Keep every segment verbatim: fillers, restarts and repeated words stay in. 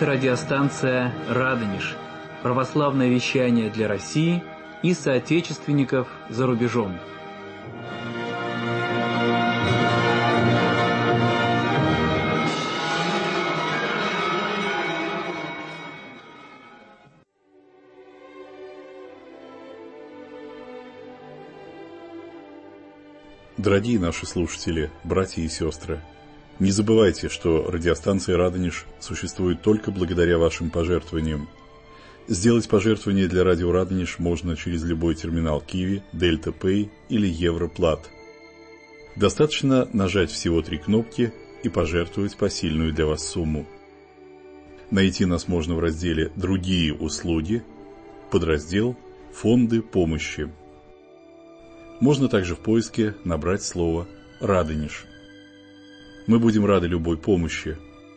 Это радиостанция «Радонеж», православное вещание для России и соотечественников за рубежом. Дорогие наши слушатели, братья и сестры, не забывайте, что радиостанция «Радонеж» существует только благодаря вашим пожертвованиям. Сделать пожертвование для радио «Радонеж» можно через любой терминал Киви, Дельта Пэй или Европлат. Достаточно нажать всего три кнопки и пожертвовать посильную для вас сумму. Найти нас можно в разделе «Другие услуги», подраздел «Фонды помощи». Можно также в поиске набрать слово «Радонеж». Мы будем рады любой помощи.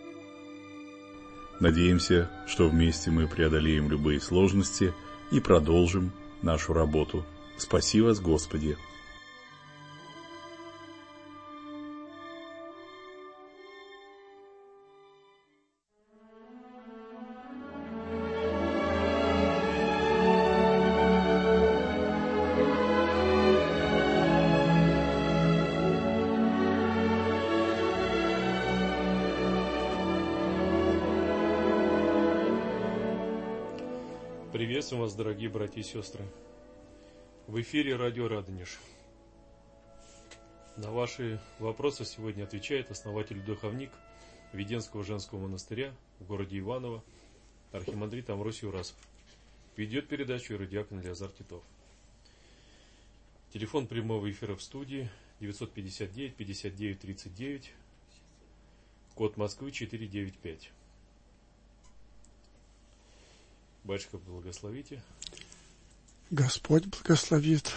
Надеемся, что вместе мы преодолеем любые сложности и продолжим нашу работу. Спаси вас, Господи! Приветствуем вас, дорогие братья и сестры. В эфире радио «Радонеж». На ваши вопросы сегодня отвечает основатель-духовник Веденского женского монастыря в городе Иваново, архимандрит Амвросий Урасов. Ведет передачу иеродиакон Элиазар Титов. Телефон прямого эфира в студии девятьсот пятьдесят девять пятьдесят девять тридцать девять, код Москвы четыреста девяносто пять. Батюшка, благословите. Господь благословит.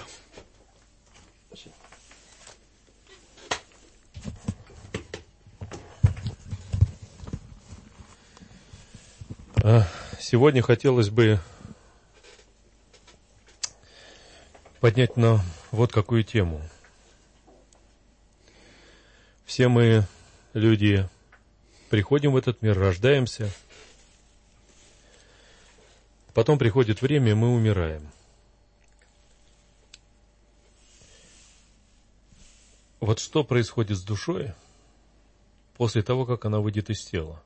Сегодня хотелось бы поднять на вот какую тему. Все мы, люди, приходим в этот мир, рождаемся. Потом приходит время, и мы умираем. Вот что происходит с душой после того, как она выйдет из тела?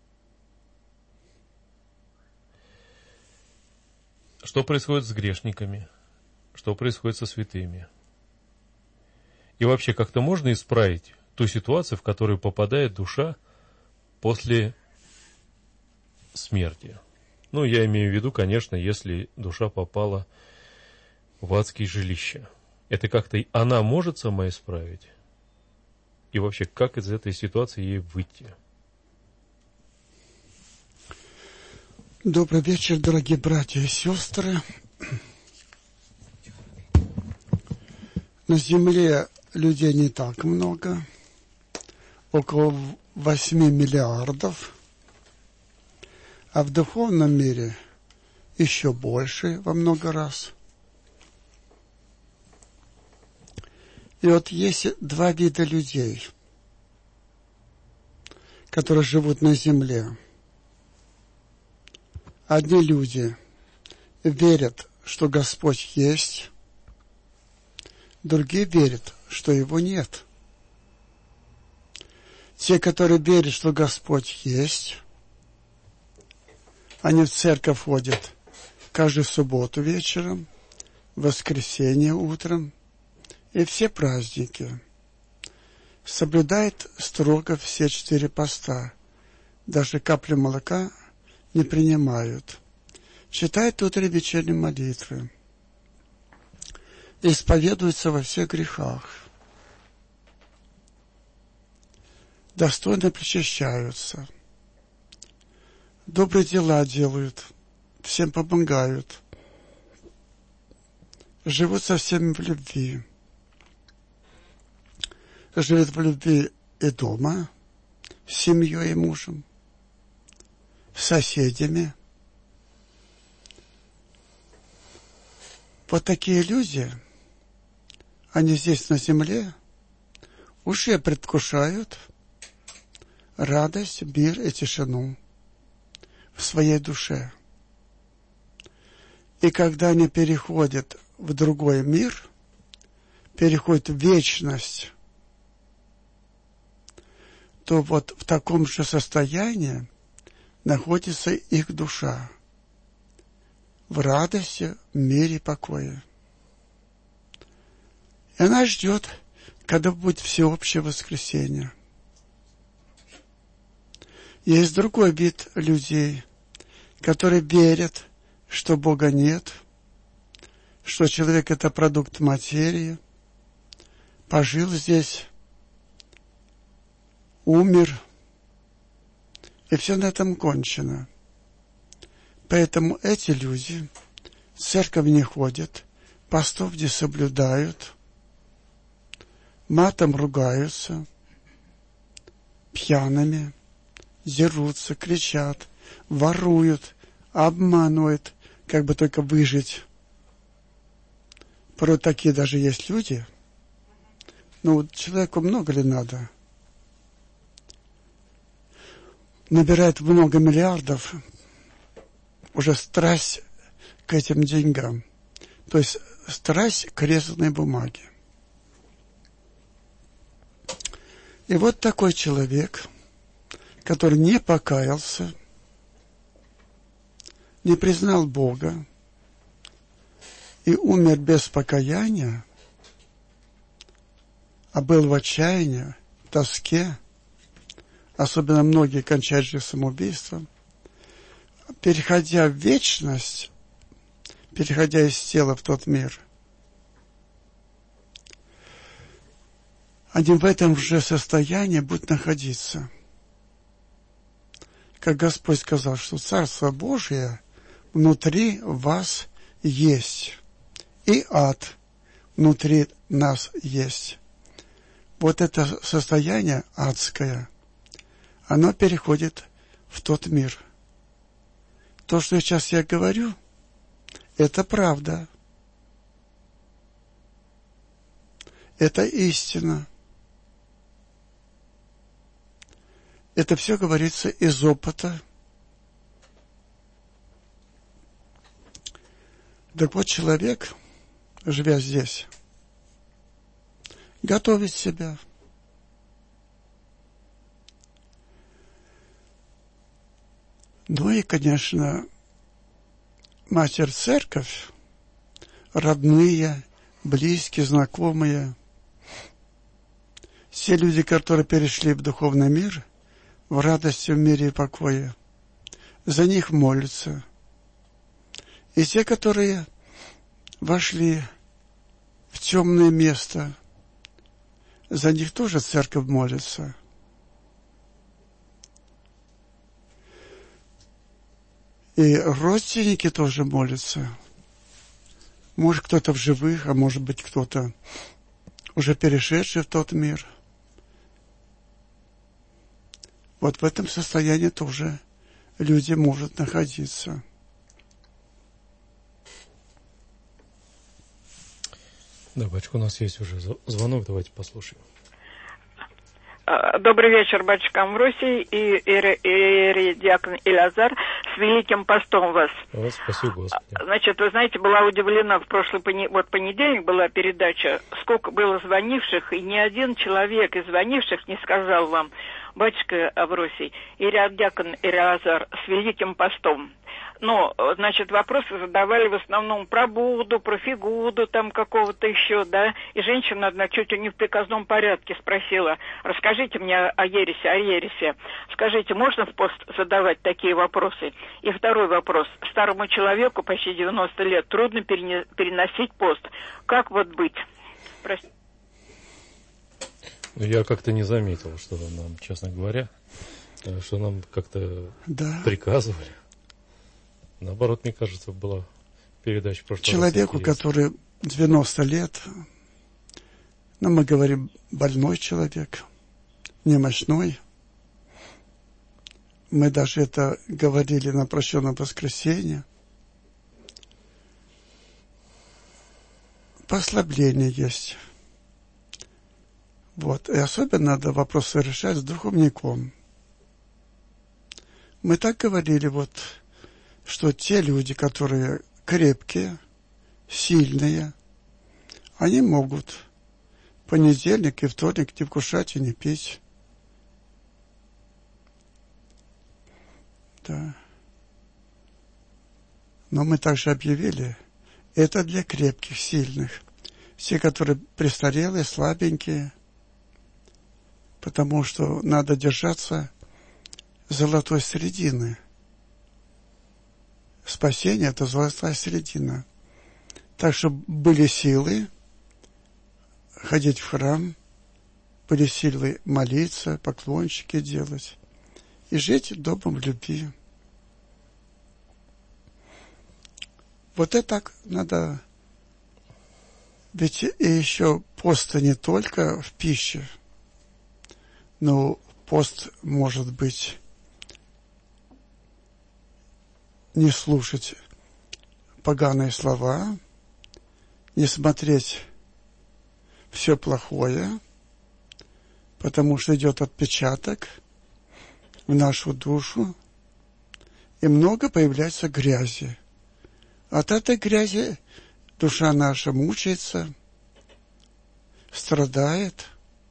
Что происходит с грешниками? Что происходит со святыми? И вообще, как-то можно исправить ту ситуацию, в которую попадает душа после смерти? Ну, я имею в виду, конечно, если душа попала в адские жилища. Это как-то она может сама исправить? И вообще, как из этой ситуации ей выйти? Добрый вечер, дорогие братья и сестры. На земле людей не так много, около восьми миллиардов. А в духовном мире еще больше во много раз. И вот есть два вида людей, которые живут на земле. Одни люди верят, что Господь есть, другие верят, что Его нет. Те, которые верят, что Господь есть, они в церковь ходят каждую субботу вечером, в воскресенье утром и все праздники. Соблюдают строго все четыре поста. Даже каплю молока не принимают. Читают утренние и вечерние молитвы. Исповедуются во всех грехах. Достойно причащаются. Добрые дела делают, всем помогают, живут со всеми в любви. Живут в любви и дома, с семьей и мужем, с соседями. Вот такие люди, они здесь на земле уже предвкушают радость, мир и тишину. в своей душе. И когда они переходят в другой мир, переходят в вечность, то вот в таком же состоянии находится их душа, в радости, в мире и покое. И она ждет, когда будет всеобщее воскресенье. Есть другой вид людей, которые верят, что Бога нет, что человек — это продукт материи, пожил здесь, умер, и все на этом кончено. Поэтому эти люди в церковь не ходят, постов не соблюдают, матом ругаются, пьяными, дерутся, кричат, воруют, обманывают, как бы только выжить. Порой такие даже есть люди. Ну, вот человеку много ли надо? Набирает много миллиардов, уже страсть к этим деньгам. То есть страсть к резаной бумаге. И вот такой человек, который не покаялся, не признал Бога и умер без покаяния, а был в отчаянии, в тоске, особенно многие кончают жизнь самоубийством, переходя в вечность, переходя из тела в тот мир, они в этом же состоянии будут находиться. Как Господь сказал, что Царство Божие внутри вас есть, и ад внутри нас есть. Вот это состояние адское, оно переходит в тот мир. То, что сейчас я говорю, это правда. Это истина. Это все говорится из опыта. Так вот, человек, живя здесь, готовит себя. Ну и, конечно, Матерь Церковь, родные, близкие, знакомые, все люди, которые перешли в духовный мир, в радости, в мире и покое, за них молятся. И те, которые вошли в темное место, за них тоже церковь молится. И родственники тоже молятся. Может, кто-то в живых, а может быть, кто-то уже перешедший в тот мир. Вот в этом состоянии тоже люди могут находиться. Да, батюшка, у нас есть уже звонок, давайте послушаем. Добрый вечер, батюшка Амвросий и иеродиакон Илазар. С Великим постом вас. Вас спасибо, Господи. Значит, вы знаете, была удивлена, в прошлый пони... вот понедельник была передача, сколько было звонивших, и ни один человек из звонивших не сказал вам: батюшка Амвросий, иеродиакон Илазар, с Великим постом. Ну, значит, вопросы задавали в основном про Будду, про Фигуду, там какого-то еще, да. И женщина одна чуть ли не в приказном порядке спросила: расскажите мне о ересе, о ересе. Скажите, можно в пост задавать такие вопросы? И второй вопрос. Старому человеку, почти девяносто лет, трудно переносить пост. Как вот быть? Простите. Я как-то не заметил, что нам, честно говоря, что нам как-то да. приказывали. Наоборот, мне кажется, была передача в прошлый человеку, раз, который девяносто лет, ну, мы говорим, больной человек, немощной. Мы даже это говорили на прощенном воскресенье. Послабление есть. Вот. И особенно надо вопросы решать с духовником. Мы так говорили, вот, что те люди, которые крепкие, сильные, они могут понедельник и вторник не вкушать и не пить. Да. Но мы также объявили, это для крепких, сильных. Те, которые престарелые, слабенькие, потому что надо держаться золотой середины. Спасение – это золотая середина. Так что были силы ходить в храм, были силы молиться, поклончики делать и жить домом любви. Вот это так надо. Ведь и еще пост не только в пище, но пост может быть не слушать поганые слова, не смотреть все плохое, потому что идет отпечаток в нашу душу, и много появляется грязи. От этой грязи душа наша мучается, страдает.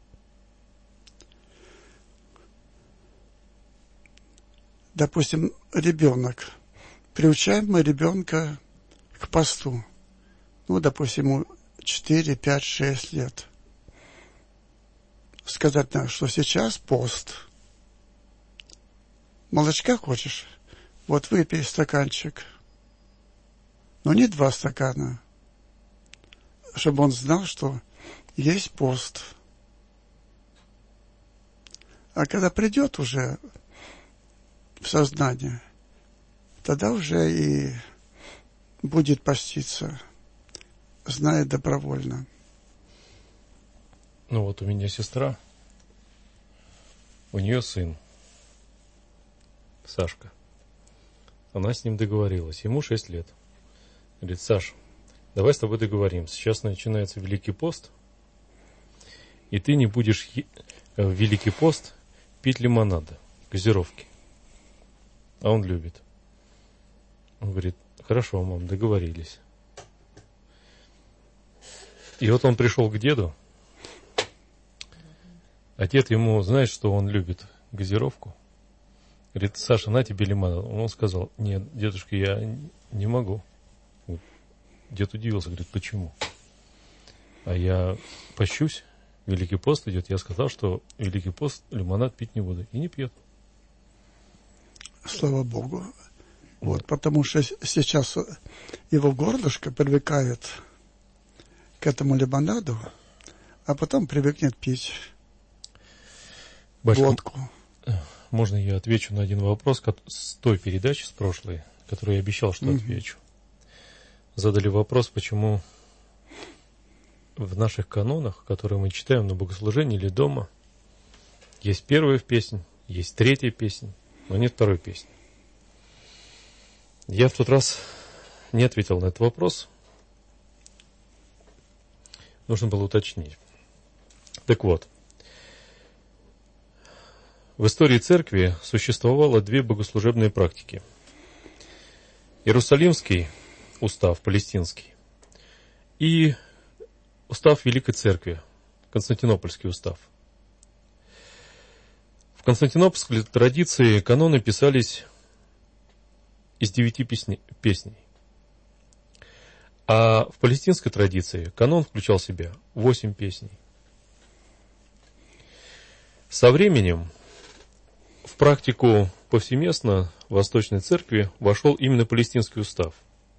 Допустим, ребенок. Приучаем мы ребенка к посту. Ну, допустим, ему четыре, пять, шесть лет. Сказать нам, что сейчас пост. Молочка хочешь? Вот выпей стаканчик. Но не два стакана. Чтобы он знал, что есть пост. А когда придет уже в сознание, тогда уже и будет поститься, зная добровольно. Ну вот у меня сестра, у нее сын, Сашка. Она с ним договорилась, ему шесть лет. Говорит: Саш, давай с тобой договоримся. Сейчас начинается Великий пост, и ты не будешь в Великий пост пить лимонада, газировки. А он любит. Он говорит: хорошо, мам, договорились. И вот он пришел к деду, а дед ему, знаешь, что он любит газировку? Говорит: Саша, на тебе лимонад. Он сказал: нет, дедушка, я не могу. Дед удивился, говорит: почему? А я пощусь, Великий пост идет, я сказал, что Великий пост лимонад пить не буду. И не пьет. Слава Богу. Вот, потому что сейчас его горлышко привыкает к этому лимонаду, а потом привыкнет пить Батюшка, водку. Можно я отвечу на один вопрос с той передачи, с прошлой, которую я обещал, что mm-hmm. отвечу? Задали вопрос, почему в наших канонах, которые мы читаем на богослужении или дома, есть первая песня, есть третья песня, но нет второй песни. Я в тот раз не ответил на этот вопрос. Нужно было уточнить. Так вот, в истории церкви существовало две богослужебные практики. Иерусалимский устав, палестинский, и устав Великой Церкви, Константинопольский устав. В константинопольской традиции каноны писались из девяти песней, песней. А в палестинской традиции канон включал в себя восемь песней. Со временем в практику повсеместно в Восточной Церкви вошел именно палестинский устав.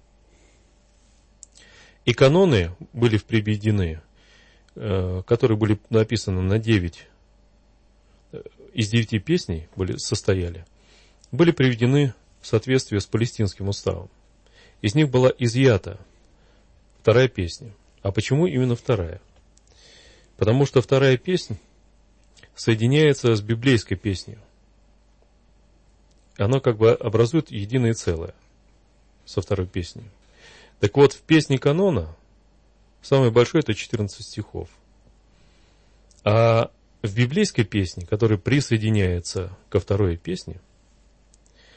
И каноны были приведены, которые были написаны на девять, из девяти песней были, состояли, были приведены в соответствии с палестинским уставом. Из них была изъята вторая песня. А почему именно вторая? Потому что вторая песня соединяется с библейской песней. Она как бы образует единое целое со второй песней. Так вот, в песне канона самый большой это четырнадцать стихов. А в библейской песне, которая присоединяется ко второй песне,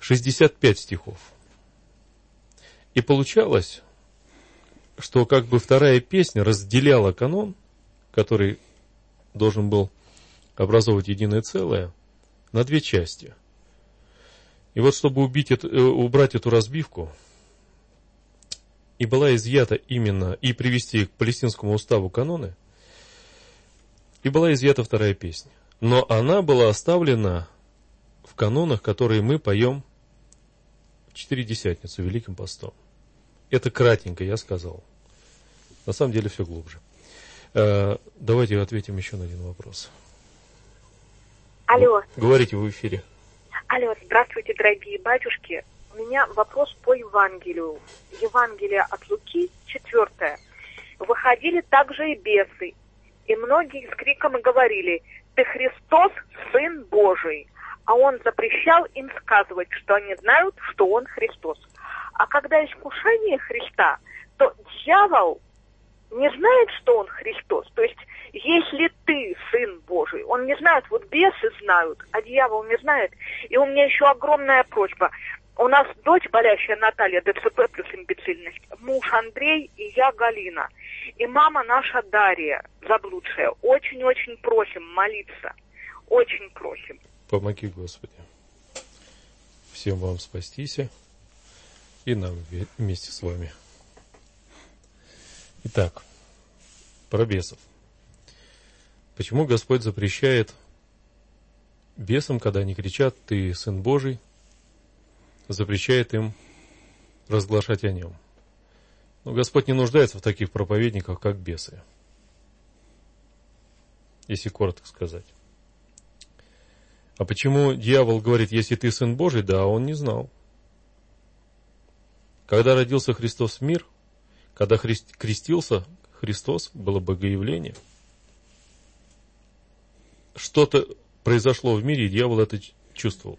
шестьдесят пять стихов. И получалось, что как бы вторая песня разделяла канон, который должен был образовывать единое целое, на две части. И вот, чтобы убить эту, убрать эту разбивку, и была изъята именно, и привести к палестинскому уставу каноны, и была изъята вторая песня. Но она была оставлена в канонах, которые мы поем в Четыредесятницу, Великим постом. Это кратенько я сказал. На самом деле все глубже. Э, давайте ответим еще на один вопрос. Алло. Говорите в эфире. Алло, здравствуйте, дорогие батюшки. У меня вопрос по Евангелию. Евангелие от Луки, четвертое. Выходили также и бесы, и многие с криком говорили: «Ты Христос, Сын Божий». А он запрещал им сказывать, что они знают, что он Христос. А когда искушение Христа, то дьявол не знает, что он Христос. То есть, если ты Сын Божий, он не знает, вот бесы знают, а дьявол не знает. И у меня еще огромная просьба. У нас дочь, болящая Наталья, ДЦП плюс имбецильность, муж Андрей и я Галина. И мама наша Дарья, заблудшая. Очень-очень просим молиться. Очень просим. Помоги, Господи. Всем вам спастись и нам вместе с вами. Итак, про бесов. Почему Господь запрещает бесам, когда они кричат: «Ты Сын Божий», запрещает им разглашать о нем? Но Господь не нуждается в таких проповедниках, как бесы, если коротко сказать. А почему дьявол говорит: «Если ты Сын Божий», да, он не знал. Когда родился Христос в мир, когда христ, крестился Христос, было богоявление, что-то произошло в мире, и дьявол это чувствовал.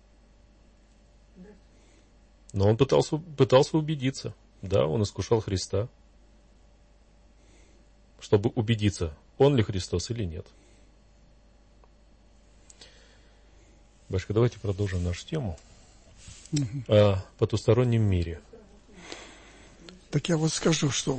Но он пытался, пытался убедиться. Да, он искушал Христа, чтобы убедиться, он ли Христос или нет. Башка, давайте продолжим нашу тему о потустороннем мире. Так я вот скажу, что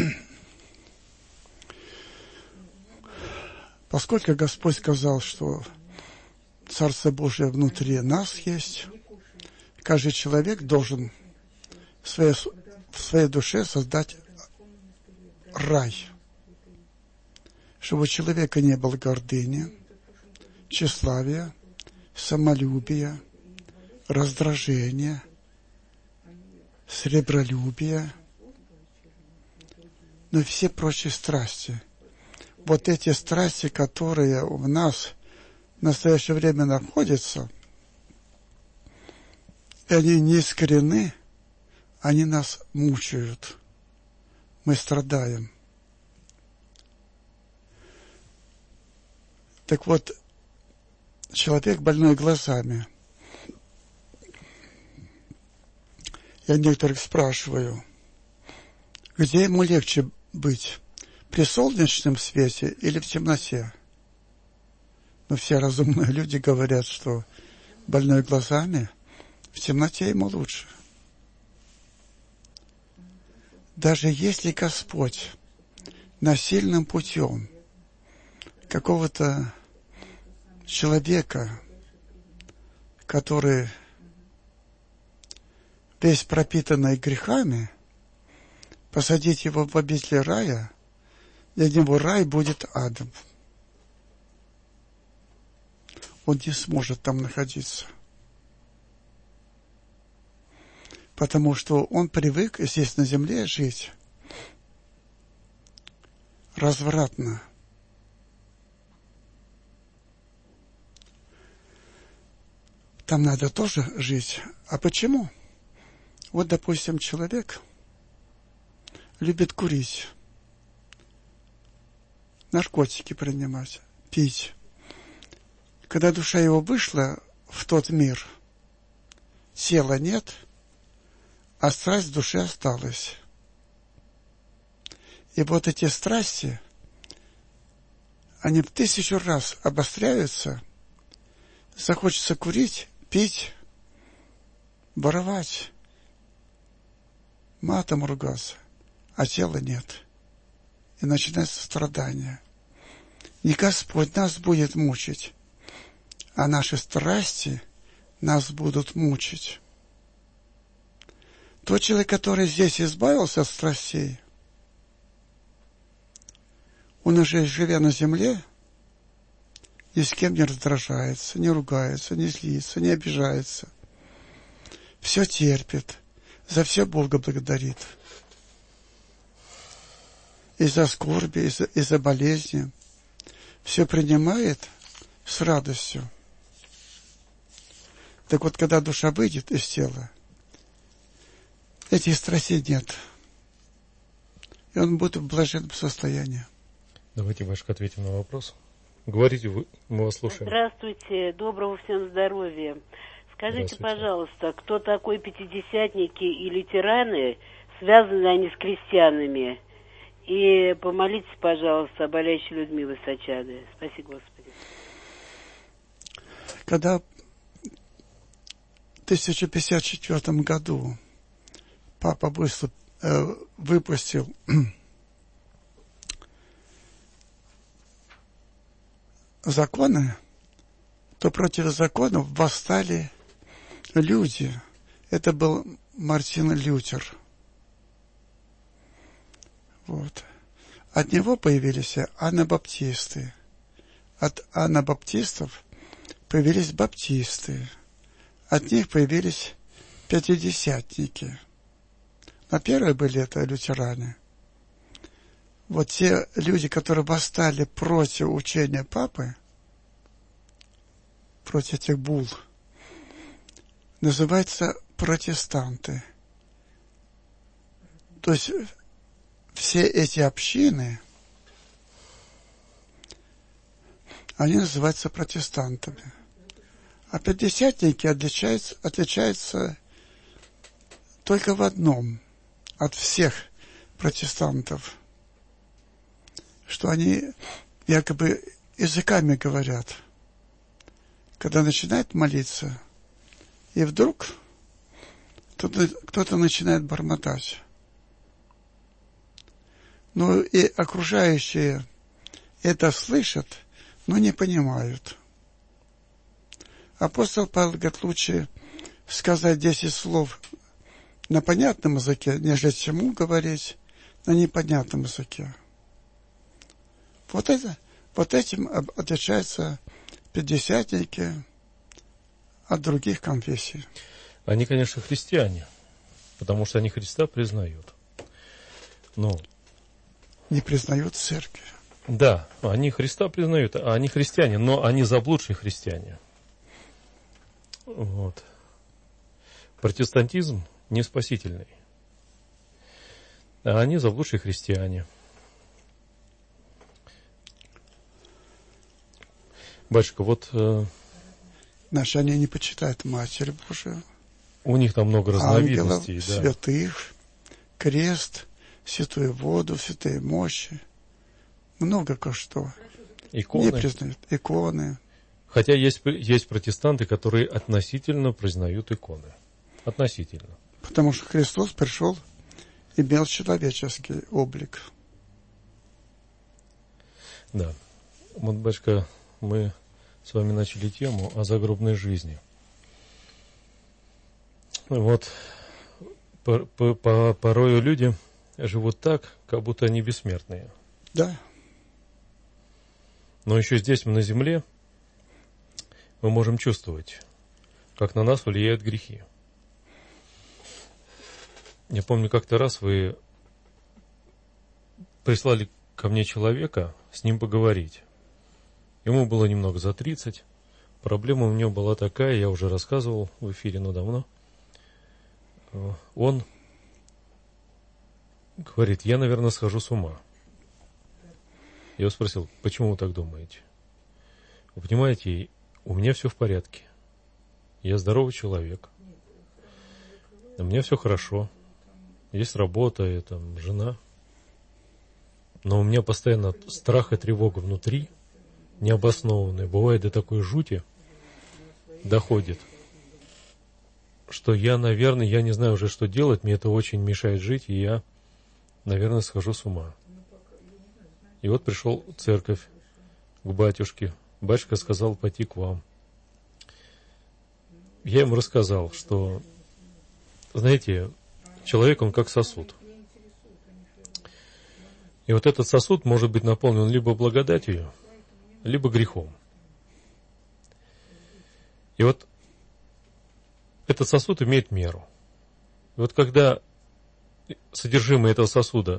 поскольку Господь сказал, что Царство Божие внутри нас есть, каждый человек должен в своей, в своей душе создать рай, чтобы у человека не было гордыни, тщеславия, самолюбия, раздражения, сребролюбия, но и все прочие страсти. Вот эти страсти, которые в нас в настоящее время находятся, и они не искорены, они нас мучают. Мы страдаем. Так вот, человек, больной глазами, я некоторых спрашиваю, где ему легче быть, при солнечном свете или в темноте? Но все разумные люди говорят, что больной глазами в темноте ему лучше. Даже если Господь насильным путем какого-то человека, который весь пропитанный грехами, посадить его в обитель рая, для него рай будет адом. Он не сможет там находиться. Потому что он привык здесь на земле жить развратно. Там надо тоже жить. А почему? Вот, допустим, человек любит курить, наркотики принимать, пить. Когда душа его вышла в тот мир, тела нет, а страсть в душе осталась. И вот эти страсти, они в тысячу раз обостряются, захочется курить, пить, воровать, матом ругаться, а тела нет. И начинается страдание. Не Господь нас будет мучить, а наши страсти нас будут мучить. Тот человек, который здесь избавился от страстей, он уже, живя на земле, ни с кем не раздражается, не ругается, не злится, не обижается. Все терпит, за все Бога благодарит. И за скорби, и за, и за болезни. Все принимает с радостью. Так вот, когда душа выйдет из тела, этих страстей нет. И он будет в блаженном состоянии. Давайте, Башка, ответим на вопрос. Говорите, вы, мы вас слушаем. Здравствуйте, доброго всем здоровья. Скажите, пожалуйста, кто такой пятидесятники и лютераны, связаны они с крестьянами? И помолитесь, пожалуйста, о болящей Людмиле Сачады. Спаси Господи. Когда в тысяча девятьсот пятьдесят четвёртом году папа выступ, э, выпустил законы, то против законов восстали люди. Это был Мартин Лютер. Вот. От него появились анабаптисты. От анабаптистов появились баптисты. От них появились пятидесятники. Но первые были это лютеране. Вот те люди, которые восстали против учения папы, против этих бул, называются протестанты. То есть все эти общины, они называются протестантами. А пятидесятники отличаются, отличаются только в одном от всех протестантов, что они якобы языками говорят, когда начинают молиться, и вдруг кто-то, кто-то начинает бормотать. Ну и окружающие это слышат, но не понимают. Апостол Павел говорит, лучше сказать десять слов на понятном языке, нежели чему говорить на непонятном языке. Вот, это, вот этим отличаются пятидесятники от других конфессий. Они, конечно, христиане, потому что они Христа признают. Но не признают церкви. Да, они Христа признают, а они христиане, но они заблудшие христиане. Вот. Протестантизм не спасительный, а они заблудшие христиане. Батюшка, вот... Э, Наши они не почитают Матерь Божию. У них там много разновидностей. Ангелов, да. святых, крест, святую воду, святые мощи. Много что. Иконы. Не признают. Иконы. Хотя есть, есть протестанты, которые относительно признают иконы. Относительно. Потому что Христос пришел, имел человеческий облик. Да. Вот, батюшка, мы с вами начали тему о загробной жизни. Вот по, по, по, порою люди живут так, как будто они бессмертные. Да. Но еще здесь, на земле, мы можем чувствовать, как на нас влияют грехи. Я помню, как-то раз вы прислали ко мне человека с ним поговорить. Ему было немного за тридцать. Проблема у него была такая, я уже рассказывал в эфире, но давно. Он говорит, я, наверное, схожу с ума. Я его спросил, почему вы так думаете? Вы понимаете, у меня все в порядке. Я здоровый человек. У меня все хорошо. Есть работа, и, там, жена. Но у меня постоянно страх и тревога внутри, необоснованные. Бывает до такой жути доходит. что я, наверное, я не знаю уже, что делать, мне это очень мешает жить, и я, наверное, схожу с ума. И вот пришел в церковь к батюшке. Батюшка сказал пойти к вам. Я ему рассказал, что, знаете, человек, он как сосуд. И вот этот сосуд может быть наполнен либо благодатью, либо грехом. И вот этот сосуд имеет меру. И вот когда содержимое этого сосуда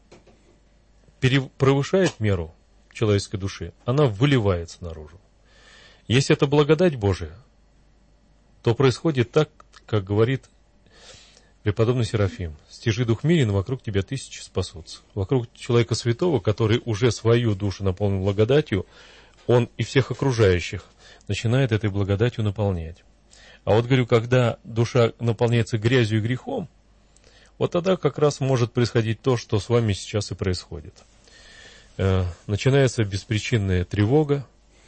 превышает меру человеческой души, она выливается наружу. Если это благодать Божия, то происходит так, как говорит преподобный Серафим: «Стяжи дух мирен, вокруг тебя тысячи спасутся». Вокруг человека святого, который уже свою душу наполнил благодатью, он и всех окружающих начинает этой благодатью наполнять. А вот, говорю, когда душа наполняется грязью и грехом, вот тогда как раз может происходить то, что с вами сейчас и происходит. Э, начинается беспричинная тревога,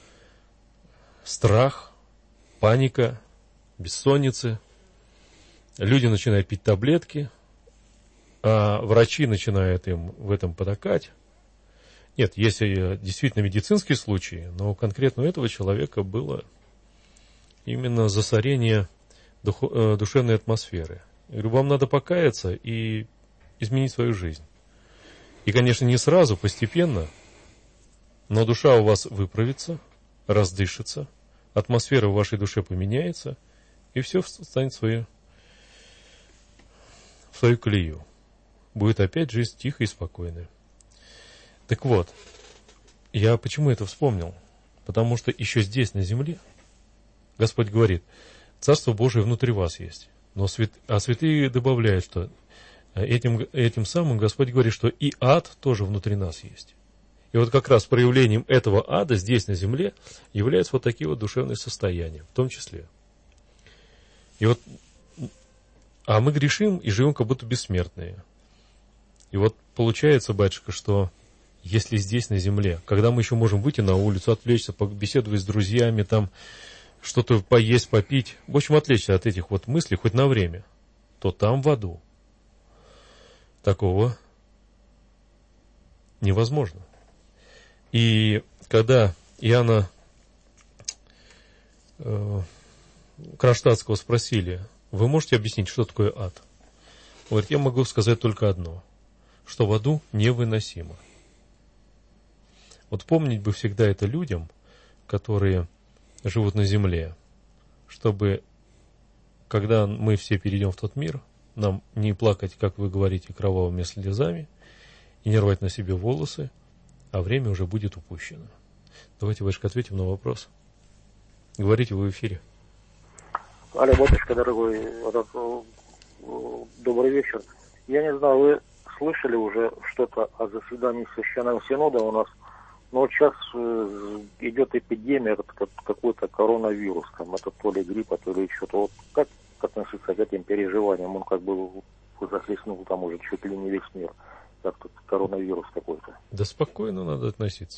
страх, паника, бессонницы. Люди начинают пить таблетки, а врачи начинают им в этом потакать. Нет, есть действительно медицинские случаи, но конкретно у этого человека было именно засорение душевной атмосферы. Я говорю, вам надо покаяться и изменить свою жизнь. И, конечно, не сразу, постепенно, но душа у вас выправится, раздышится, атмосфера в вашей душе поменяется, и все станет в свою, в свою колею. Будет опять жизнь тихая и спокойная. Так вот, я почему это вспомнил? Потому что еще здесь, на земле, Господь говорит, Царство Божие внутри вас есть. Но свят... А святые добавляют, что этим, этим самым Господь говорит, что и ад тоже внутри нас есть. И вот как раз проявлением этого ада здесь, на земле, являются вот такие вот душевные состояния, в том числе. И вот, а мы грешим и живем как будто бессмертные. И вот получается, батюшка, что если здесь, на земле, когда мы еще можем выйти на улицу, отвлечься, побеседовать с друзьями, там, что-то поесть, попить, в общем, отвлечься от этих вот мыслей хоть на время, то там в аду такого невозможно. И когда Иоанна э, Кронштадтского спросили, вы можете объяснить, что такое ад? Он говорит, я могу сказать только одно, что в аду невыносимо. Вот помнить бы всегда это людям, которые живут на земле, чтобы, когда мы все перейдем в тот мир, нам не плакать, как вы говорите, кровавыми слезами, и не рвать на себе волосы, а время уже будет упущено. Давайте, батюшка, ответим на вопрос. Говорите вы в эфире. Алло, батюшка, дорогой, добрый вечер. Я не знаю, вы слышали уже что-то о заседании Священного Синода у нас? Но вот сейчас идет эпидемия, этот какой-то коронавирус, там, это то ли гриппа, то ли что-то. Вот как относиться к этим переживаниям? Он как бы захлестнул там уже чуть ли не весь мир, как тут коронавирус какой-то. Да спокойно надо относиться.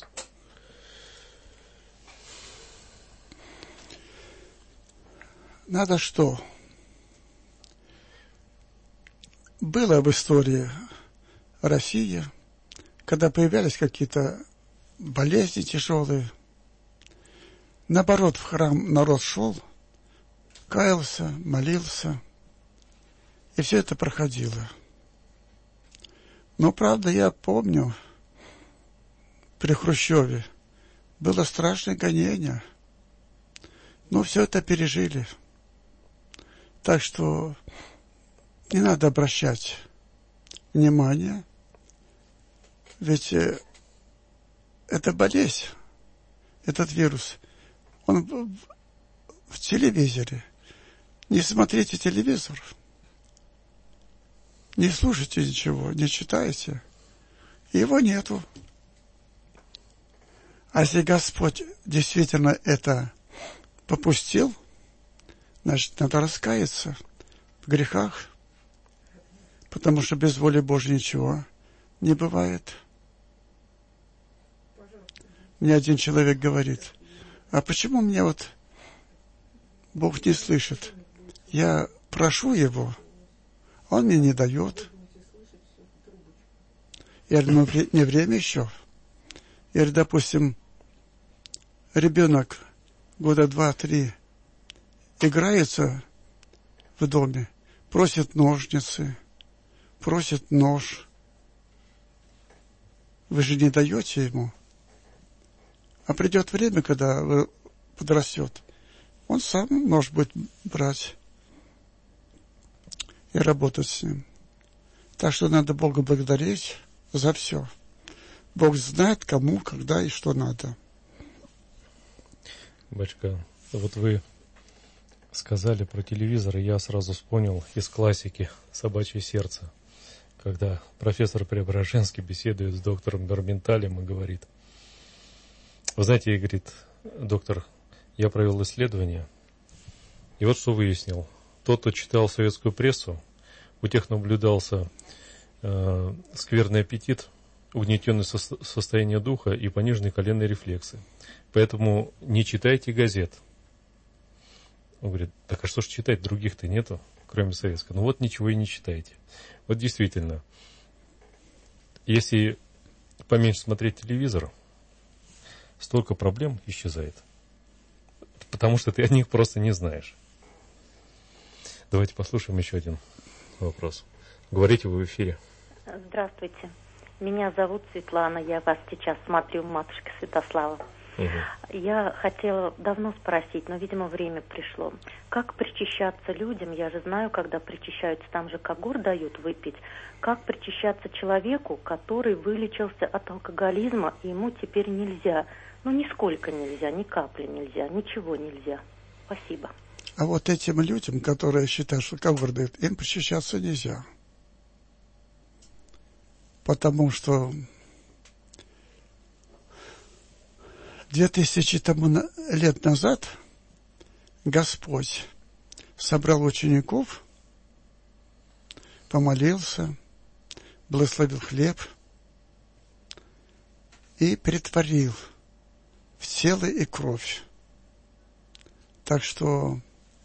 Надо что? Было в истории России, когда появлялись какие-то болезни тяжелые, наоборот, в храм народ шел, каялся, молился, и все это проходило. Но, правда, я помню, при Хрущеве было страшное гонение, но все это пережили. Так что не надо обращать внимание, ведь это болезнь, этот вирус, он в, в телевизоре. Не смотрите телевизор, не слушайте ничего, не читайте, его нету. А если Господь действительно это попустил, значит, надо раскаяться в грехах, потому что без воли Божьей ничего не бывает. Мне один человек говорит, а почему меня вот Бог не слышит? Я прошу его, он мне не дает. Я говорю, ну, не время еще. Я говорю, допустим, ребенок года два-три играется в доме, просит ножницы, просит нож. Вы же не даете ему. А придет время, когда подрастет, он сам нож будет брать и работать с ним. Так что надо Бога благодарить за все. Бог знает, кому, когда и что надо. Батюшка, вот вы сказали про телевизор, и я сразу вспомнил из классики «Собачье сердце», когда профессор Преображенский беседует с доктором Дарменталем и говорит: вы знаете, говорит, доктор, я провел исследование, и вот что выяснил. Тот, кто читал советскую прессу, у тех наблюдался э, скверный аппетит, угнетенное со- состояние духа и пониженные коленные рефлексы. Поэтому не читайте газет. Он говорит, так а что ж читать, других-то нету, кроме советского. Ну вот ничего и не читайте. Вот действительно, если поменьше смотреть телевизор, столько проблем исчезает. Потому что ты о них просто не знаешь. Давайте послушаем еще один вопрос. Говорите вы в эфире. Здравствуйте. Меня зовут Светлана. Я вас сейчас смотрю, матушка Святослава. Угу. Я хотела давно спросить, но, видимо, время пришло. Как причащаться людям? Я же знаю, когда причащаются, там же когор дают выпить. Как причащаться человеку, который вылечился от алкоголизма, и ему теперь нельзя? Ну, нисколько нельзя, ни капли нельзя, ничего нельзя. Спасибо. А вот этим людям, которые считают, что когор дают, им причащаться нельзя. Потому что две тысячи лет назад Господь собрал учеников, помолился, благословил хлеб и претворил в тело и кровь. Так что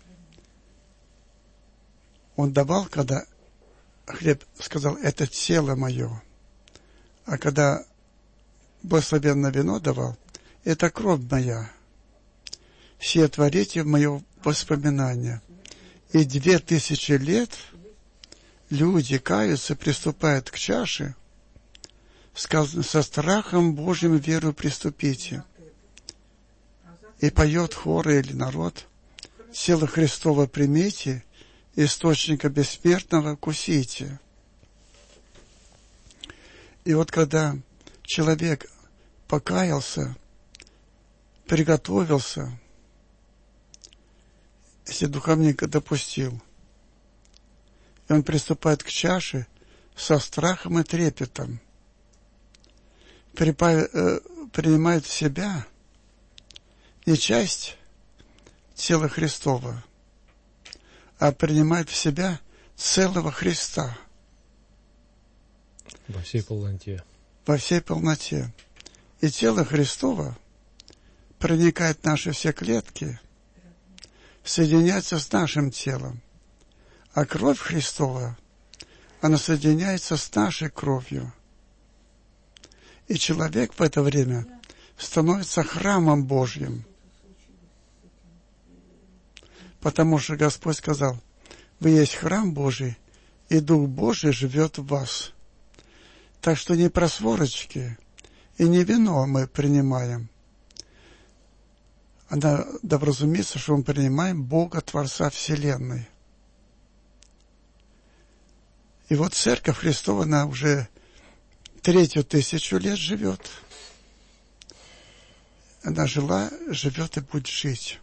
Он давал, когда хлеб сказал, это тело мое. А когда благословенное вино давал, это кровь моя. Все творите в мое воспоминание. И две тысячи лет люди каются, приступают к чаше. Сказано, со страхом Божьим веру приступите. И поет хор или народ, тело Христово примите, источника бессмертного кусите. И вот когда человек покаялся, приготовился, если духовник допустил, и он приступает к чаше со страхом и трепетом, принимает в себя не часть тела Христова, а принимает в себя целого Христа. Во всей полноте. Во всей полноте. И тело Христово проникает в наши все клетки, соединяется с нашим телом. А кровь Христова, она соединяется с нашей кровью. И человек в это время становится храмом Божьим. Потому что Господь сказал, вы есть храм Божий, и Дух Божий живет в вас. Так что не просворочки и не вино мы принимаем, а да вразумится, что мы принимаем Бога, Творца Вселенной. И вот Церковь Христова, она уже третью тысячу лет живет. Она жила, живет и будет жить.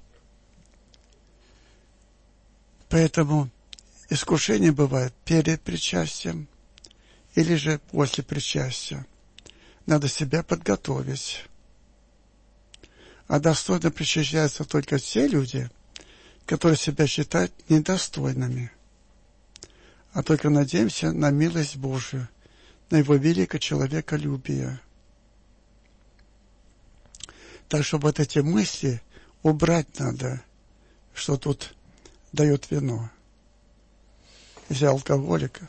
Поэтому искушение бывает перед причастием или же после причастия. Надо себя подготовить. А достойно причащаются только те люди, которые себя считают недостойными. А только надеемся на милость Божию, на Его великое человеколюбие. Так что вот эти мысли убрать надо, что тут дает вино. если алкоголика.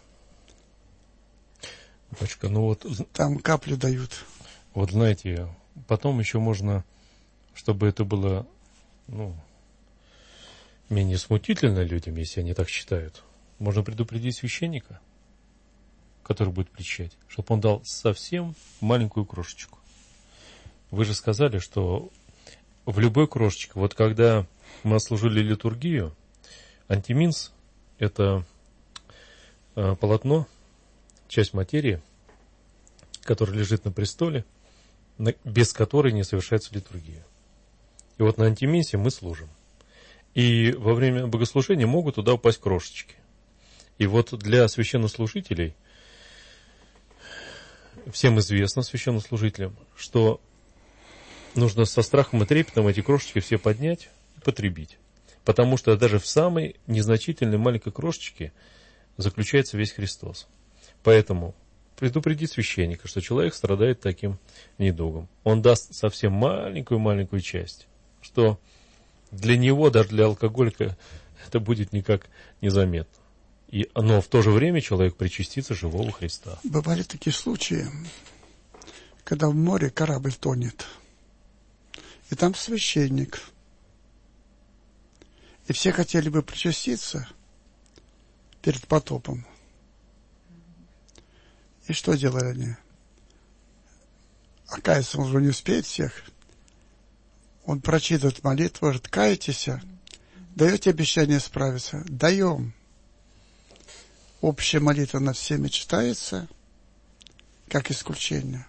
Батюшка, ну вот... Там каплю дают. Вот знаете, потом еще можно, чтобы это было, ну, менее смутительно людям, если они так считают, можно предупредить священника, который будет причащать, чтобы он дал совсем маленькую крошечку. Вы же сказали, что в любой крошечке, вот когда мы отслужили литургию, антиминс – это э, полотно, часть материи, которая лежит на престоле, на, без которой не совершается литургия. И вот на антиминсе мы служим. И во время богослужения могут туда упасть крошечки. И вот для священнослужителей, всем известно священнослужителям, что нужно со страхом и трепетом эти крошечки все поднять и потребить. Потому что даже в самой незначительной маленькой крошечке заключается весь Христос. Поэтому предупредить священника, что человек страдает таким недугом. Он даст совсем маленькую-маленькую часть, что для него, даже для алкоголика, это будет никак незаметно. И, но в то же время человек причастится живого Христа. Бывали такие случаи, когда в море корабль тонет, и там священник, и все хотели бы причаститься перед потопом. И что делали они? Оказывается, он уже не успеет всех. Он прочитывает молитву, говорит: каетесь, даете обещание справиться? Даем. Общая молитва над всеми читается, как исключение.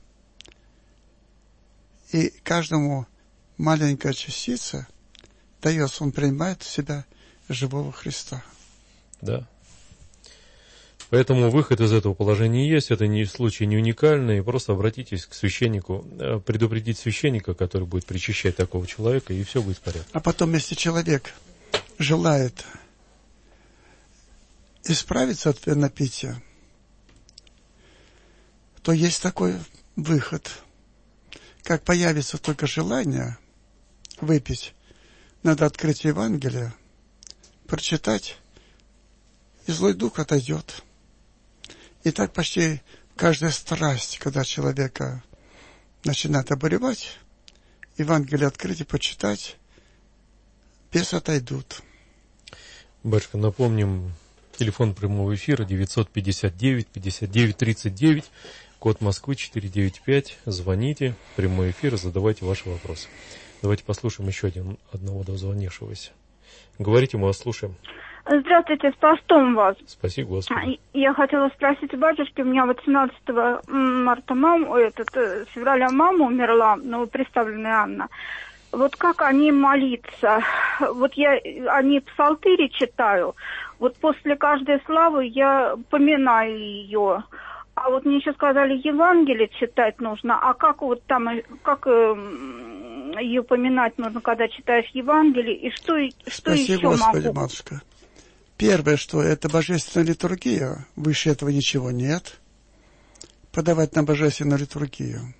И каждому маленькая частица дается, он принимает в себя живого Христа. Да. Поэтому выход из этого положения есть, это не случай не уникальный, просто обратитесь к священнику, предупредить священника, который будет причащать такого человека, и все будет в порядке. А потом, если человек желает исправиться от пьянопития, то есть такой выход. Как появится только желание выпить, надо открыть Евангелие, прочитать, и злой дух отойдет. И так почти каждая страсть, когда человека начинает обуревать, Евангелие открыть и почитать, бесы отойдут. Батюшка, напомним, телефон прямого эфира девятьсот пятьдесят девять пятьдесят девять тридцать девять, код Москвы четыреста девяносто пять. Звоните, прямой эфир, задавайте ваши вопросы. Давайте послушаем еще один, одного дозвонившегося. Говорите, мы вас слушаем. Здравствуйте, с постом вас. Спасибо, Господи. Я хотела спросить у батюшки, у меня восемнадцатого марта мама, этот, с февраля мама умерла, новоприставленная Анна. Вот как о ней молиться? Вот я о ней псалтыри читаю, вот после каждой славы я поминаю ее. А вот мне еще сказали, Евангелие читать нужно, а как вот там, как ее поминать нужно, когда читаешь Евангелие, и что, что Спаси еще Господи, могу? матушка. Первое, что это божественная литургия, выше этого ничего нет. Подавать на божественную литургию.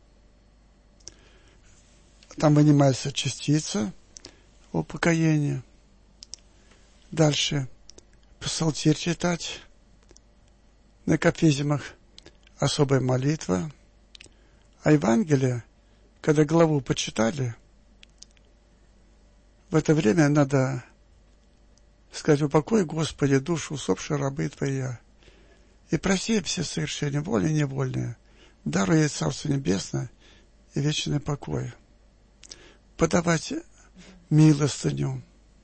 Там вынимается частица упокоения. Дальше псалтирь читать. На кафизмах особая молитва. А Евангелие, когда главу почитали, в это время надо сказать: упокой, Господи, душу усопшей рабы Твоя, и проси все совершения, вольные и невольные, даруй ей Царство Небесное и вечный покой. Подавать милостыню,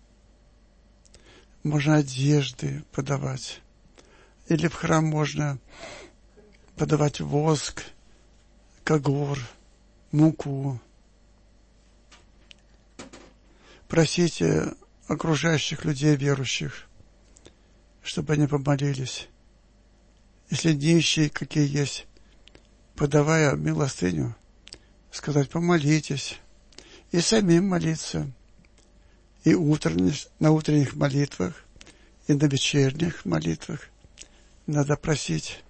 можно одежды подавать, или в храм можно подавать воск, когор, муку. Просите окружающих людей верующих, чтобы они помолились. Если нищие какие есть, подавая милостыню, сказать: помолитесь, и самим молиться, и утренне, на утренних молитвах, и на вечерних молитвах надо просить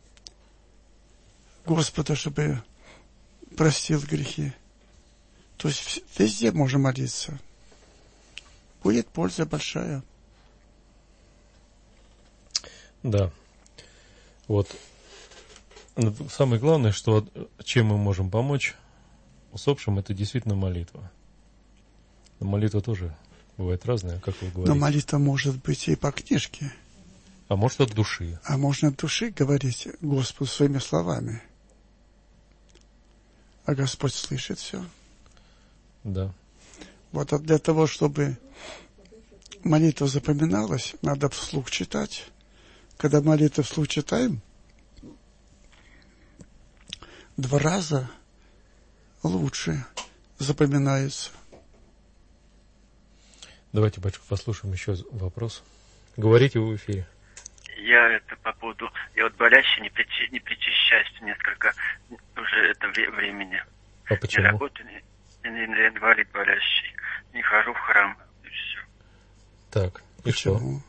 Господа, чтобы простил грехи. То есть везде можно молиться. Будет польза большая. Да. Вот. Самое главное, что чем мы можем помочь усопшим, это действительно молитва. Но молитва тоже бывает разная, как вы говорите. Но молитва может быть и по книжке. А может от души. А можно от души говорить Господу своими словами. А Господь слышит все. Да. Вот а для того, чтобы молитва запоминалась, надо вслух читать. Когда молитву вслух читаем, два раза лучше запоминается. Давайте, батюшка, послушаем еще вопрос. Говорите в эфире. Я это по поводу... Я вот болящий, не, причи, не причащаюсь несколько уже это времени. А почему? Не работаю, не, не, не инвалид болящий. Не хожу в храм, и все. Так, и почему?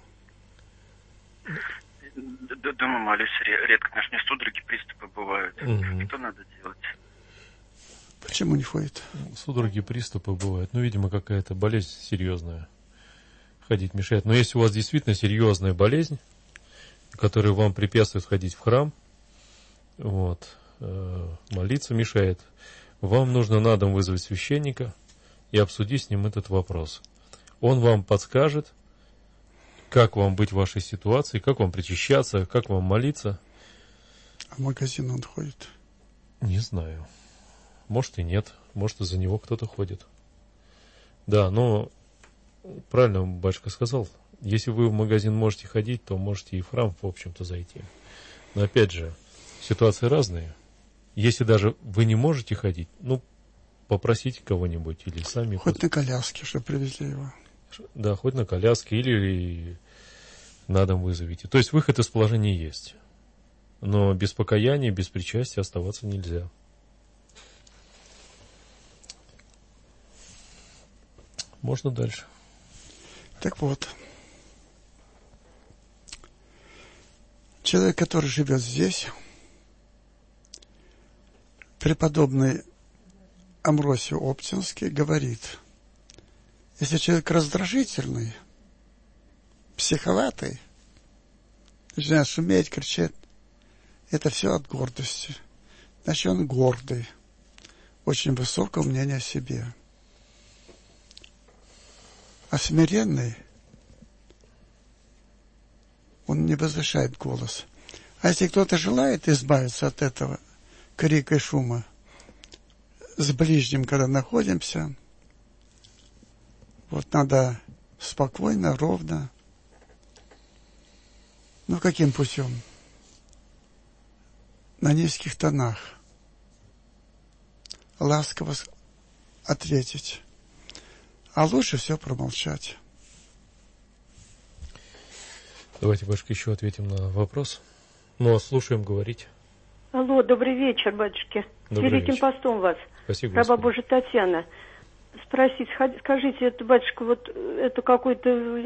Что? Дома молюсь редко, потому что у меня судороги, приступы бывают. Угу. Что надо делать? Почему не ходит? Судороги, приступы бывают. Ну, видимо, какая-то болезнь серьезная. Ходить мешает. Но если у вас действительно серьезная болезнь, которая вам препятствует ходить в храм, вот, э, молиться мешает, вам нужно на дом вызвать священника и обсудить с ним этот вопрос. Он вам подскажет, как вам быть в вашей ситуации, как вам причащаться, как вам молиться. А в магазин он ходит? Не знаю. Может и нет, может из-за него кто-то ходит. Да, но правильно батюшка сказал, если вы в магазин можете ходить, то можете и в храм, в общем-то, зайти. Но опять же, ситуации разные. Если даже вы не можете ходить, ну, попросите кого-нибудь или сами. Хоть пос... на коляске, чтобы привезли его. Да, хоть на коляске или на дом вызовите. То есть выход из положения есть. Но без покаяния, без причастия оставаться нельзя. Можно дальше. Так вот. Человек, который живет здесь, преподобный Амвросий Оптинский говорит, если человек раздражительный, психоватый, начинает шуметь, кричать, это все от гордости. Значит, он гордый, очень высокого мнения о себе. А смиренный, он не возвышает голос. А если кто-то желает избавиться от этого крика и шума, с ближним, когда находимся, вот надо спокойно, ровно. Ну, каким путем? На низких тонах. Ласково ответить. А лучше все промолчать. Давайте, батюшка, еще ответим на вопрос. Ну, а слушаем говорить. Алло, добрый вечер, батюшки. С Великим вечер. Постом вас. Спасибо, Раба Божия Татьяна. Спросить, скажите, это, батюшка, вот это какой-то,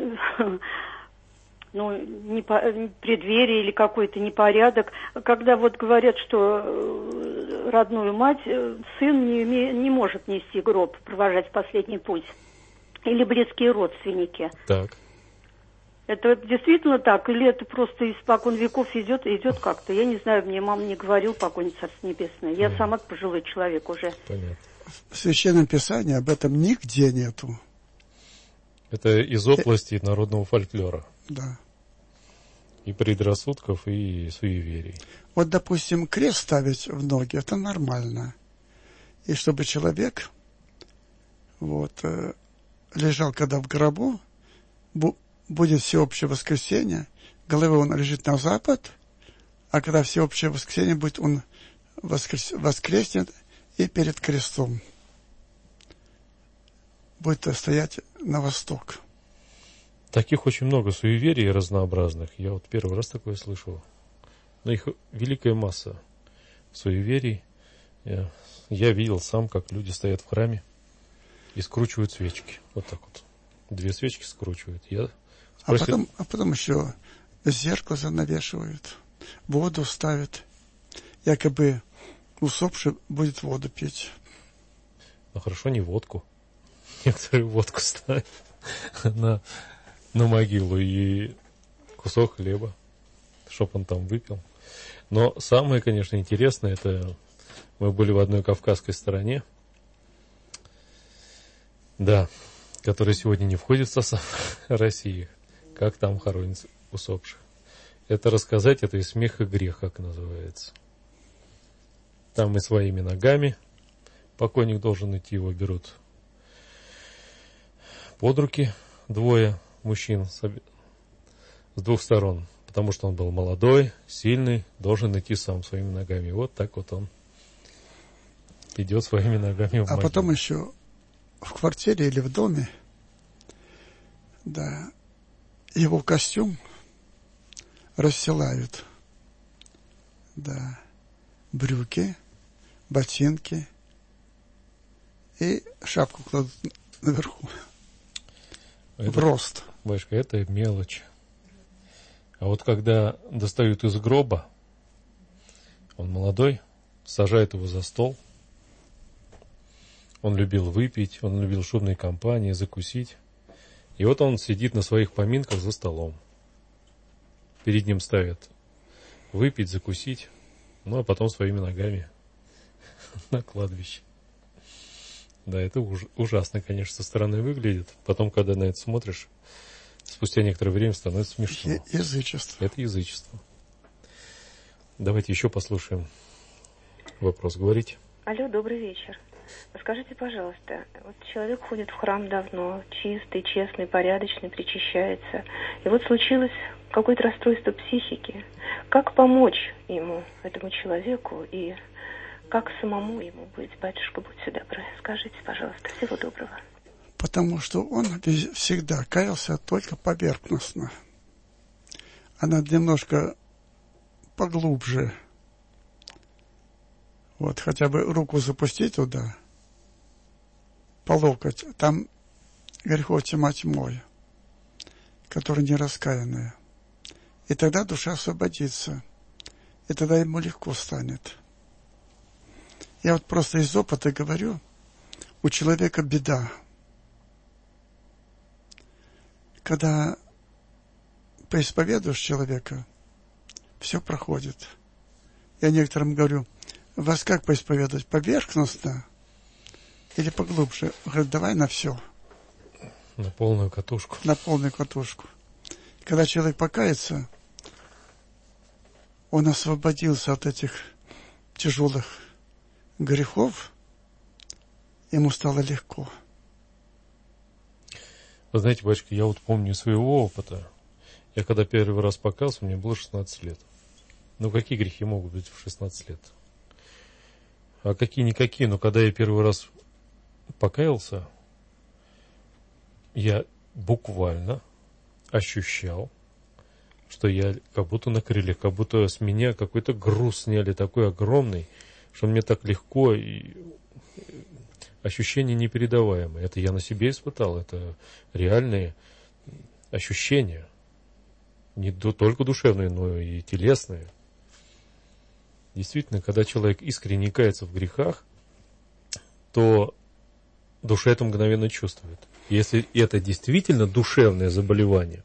ну, не по, преддверие или какой-то непорядок, когда вот говорят, что родную мать сын не, име, не может нести гроб, провожать в последний путь. Или близкие родственники. Так. Это действительно так? Или это просто испокон веков идет и идет как-то? Я не знаю, мне мама не говорила, покойница Царство Небесное. Я mm. сама пожилой человек уже. Понятно. В Священном Писании об этом нигде нету. Это из области э... народного фольклора. Да. И предрассудков, и суеверий. Вот, допустим, крест ставить в ноги, это нормально. И чтобы человек вот, э, лежал, когда в гробу, бу- будет всеобщее воскресенье, головой он лежит на запад, а когда всеобщее воскресенье будет, он воскрес... воскреснет и перед крестом будет стоять на восток. Таких очень много суеверий разнообразных. Я вот первый раз такое слышал. Но их великая масса суеверий. Я, я видел сам, как люди стоят в храме и скручивают свечки. Вот так вот. Две свечки скручивают. Я спросил... а, потом, а потом еще зеркало занавешивают, воду ставят. Якобы усопший будет воду пить. Ну хорошо, не водку. Некоторые водку ставят на, на могилу и кусок хлеба. чтоб он там выпил. Но самое, конечно, интересное, это мы были в одной кавказской стране, да, которая сегодня не входит в состав России, как там хоронят усопших. Это рассказать, это и смех, и грех, как называется. Там и своими ногами покойник должен идти, его берут под руки двое мужчин с, обе... с двух сторон, потому что он был молодой, сильный, должен идти сам своими ногами. Вот так вот он идет своими ногами в А могилу. потом еще в квартире или в доме, да, его костюм расстилают, да, брюки, ботинки и шапку кладут наверху. Это, в рост. Башка, это мелочь. А вот когда достают из гроба, он молодой, сажают его за стол. Он любил выпить, он любил шумные компании, закусить. И вот он сидит на своих поминках за столом. Перед ним ставят выпить, закусить, ну а потом своими ногами на кладбище. Да, это уж, ужасно, конечно, со стороны выглядит. Потом, когда на это смотришь, спустя некоторое время становится смешно. Я- язычество. Это язычество. Давайте еще послушаем вопрос. Говорите. Алло, добрый вечер. Скажите, пожалуйста, вот человек ходит в храм давно, чистый, честный, порядочный, причащается. И вот случилось какое-то расстройство психики. Как помочь ему, этому человеку, и как самому ему быть? Батюшка, будьте добры, скажите, пожалуйста. Всего доброго. Потому что он вез- всегда каялся только поверхностно. А надо немножко поглубже. Вот, хотя бы руку запустить туда, по локоть. Там грехов тьма тьмой, которые не раскаянные. И тогда душа освободится. И тогда ему легко станет. Я вот просто из опыта говорю, у человека беда. Когда поисповедуешь человека, все проходит. Я некоторым говорю, вас как поисповедовать? Поверхностно или поглубже? Говорят, давай на все. На полную катушку. На полную катушку. Когда человек покается, он освободился от этих тяжелых грехов, ему стало легко. Вы знаете, батюшка, я вот помню из своего опыта. Я когда первый раз покаялся, мне было шестнадцать лет. Ну, какие грехи могут быть в шестнадцать лет? А какие-никакие, но когда я первый раз покаялся, я буквально ощущал, что я как будто на крыльях, как будто с меня какой-то груз сняли такой огромный, что мне так легко, и ощущения непередаваемые. Это я на себе испытал, это реальные ощущения. Не только душевные, но и телесные. Действительно, когда человек искренне кается в грехах, то душа это мгновенно чувствует. Если это действительно душевное заболевание,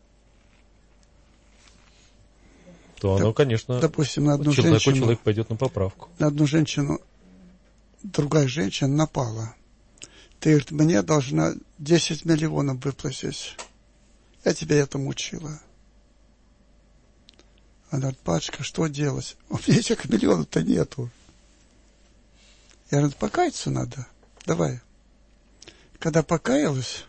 то оно, конечно, допустим, на одну человек, женщину, человек пойдет на поправку. На одну женщину другая женщина напала. Ты, говорит, мне должна десять миллионов выплатить. Я тебя этому учила. Она говорит, батюшка, что делать? У меня этих миллионов-то нету. Я говорю, покаяться надо. Давай. Когда покаялась,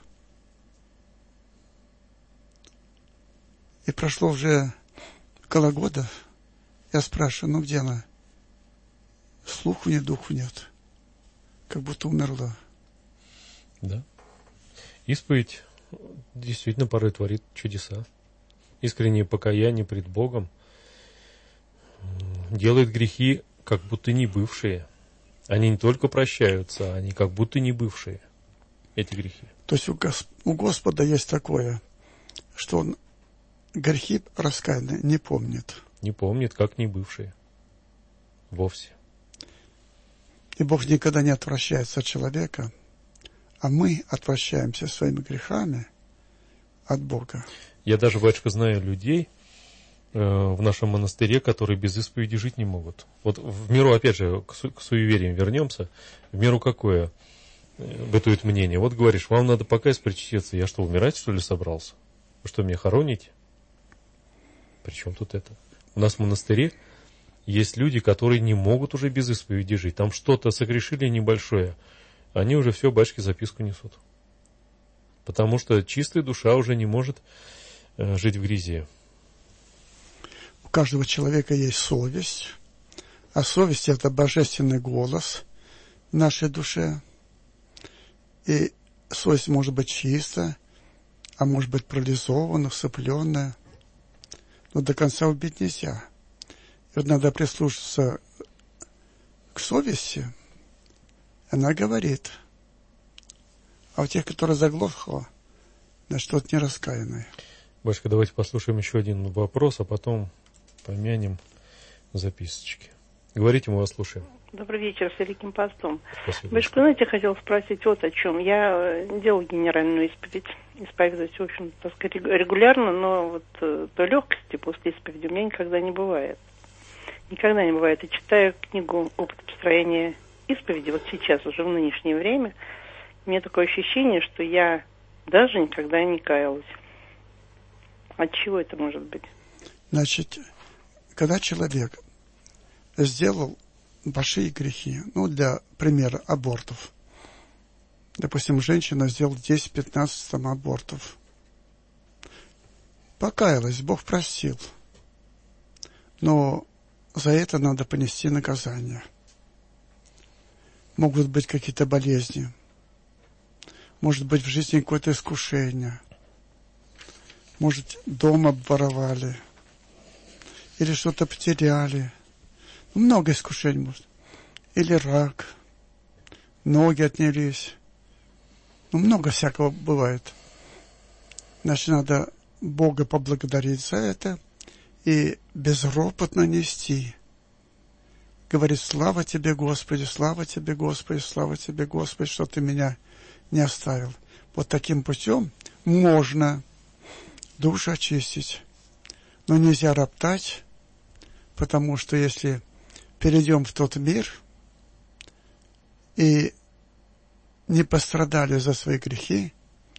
и прошло уже около года, я спрашиваю, ну где она? Слуху нет, духу нет. Как будто умерла. Да. Исповедь действительно порой творит чудеса. Искреннее покаяние пред Богом делает грехи как будто не бывшие. Они не только прощаются, они как будто не бывшие, эти грехи. То есть у, Гос- у Господа есть такое, что Он грехи раскаянные не помнит. Не помнит, как не бывшие. Вовсе. И Бог никогда не отвращается от человека, а мы отвращаемся своими грехами от Бога. Я даже, батюшка, знаю людей, в нашем монастыре, которые без исповеди жить не могут. Вот в миру, опять же, к, су- к суевериям вернемся. В миру какое бытует мнение? Вот говоришь, вам надо покаяться, причаститься. Я что, умирать, что ли, собрался? Вы что, меня хороните? При чем тут это? У нас в монастыре есть люди, которые не могут уже без исповеди жить. Там что-то согрешили небольшое. Они уже все, батюшке записку несут. Потому что чистая душа уже не может э, жить в грязи. У каждого человека есть совесть, а совесть — это божественный голос в нашей душе. И совесть может быть чистая, а может быть парализована, всыпленная. Но до конца убить нельзя. И вот надо прислушаться к совести. Она говорит. А у тех, которые заглохло, значит, тот не раскаянный. Батюшка, давайте послушаем еще один вопрос, а потом помянем записочки. Говорите, мы вас слушаем. Добрый вечер, с Великим постом. Спасибо. Батюшка, знаете, хотел спросить вот о чем. Я делал генеральную исповедь. Исповедуюсь, в общем, так сказать, регулярно, но вот той легкости после исповеди у меня никогда не бывает. Никогда не бывает. И читаю книгу «Опыт построения исповеди», вот сейчас, уже в нынешнее время, у меня такое ощущение, что я даже никогда не каялась. От чего это может быть? Значит, когда человек сделал большие грехи, ну, для примера, абортов. Допустим, женщина сделала десять-пятнадцать там абортов. Покаялась, Бог простил. Но за это надо понести наказание. Могут быть какие-то болезни. Может быть, в жизни какое-то искушение. Может, дом обворовали. Или что-то потеряли. Много искушений может. Или рак. Ноги отнялись. Ну, много всякого бывает. Значит, надо Бога поблагодарить за это и безропотно нести. Говорит: слава тебе, Господи, слава тебе, Господи, слава тебе, Господи, что ты меня не оставил. Вот таким путем можно душу очистить. Но нельзя роптать, потому что если перейдем в тот мир и не пострадали за свои грехи,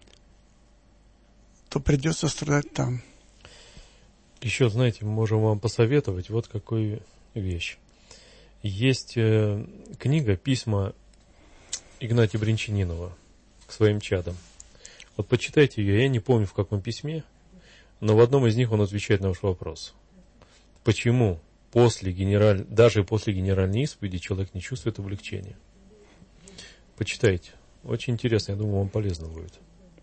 то придется страдать там. Еще, знаете, мы можем вам посоветовать вот какую вещь. Есть э, книга «Письма» Игнатия Бринчанинова к своим чадам. Вот почитайте ее, я не помню в каком письме, но в одном из них он отвечает на ваш вопрос. Почему после генераль... даже после генеральной исповеди человек не чувствует облегчения? Почитайте. Очень интересно, я думаю, вам полезно будет.